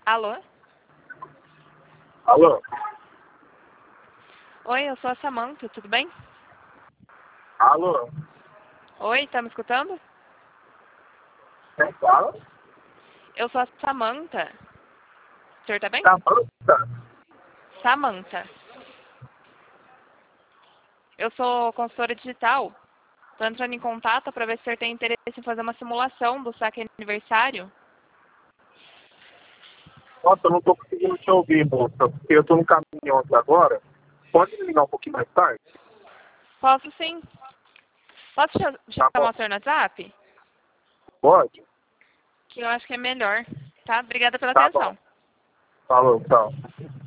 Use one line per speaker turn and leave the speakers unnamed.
Alô?
Alô?
Oi, eu sou a Samantha, tudo bem?
Alô?
Oi, tá me escutando?
Quem fala?
Eu sou a Samantha. O senhor tá bem?
Samantha?
Samantha. Eu sou consultora digital. Tô entrando em contato para ver se o senhor tem interesse em fazer uma simulação do saque aniversário.
Nossa, eu não tô conseguindo te ouvir, moça, porque eu tô no caminhão aqui agora. Pode me ligar um pouquinho mais tarde?
Posso sim. Posso
Tá bom.
chamar o senhor no WhatsApp?
Pode?
Que eu acho que é melhor. Tá? Obrigada pela
Tá bom.
atenção.
Falou, tchau.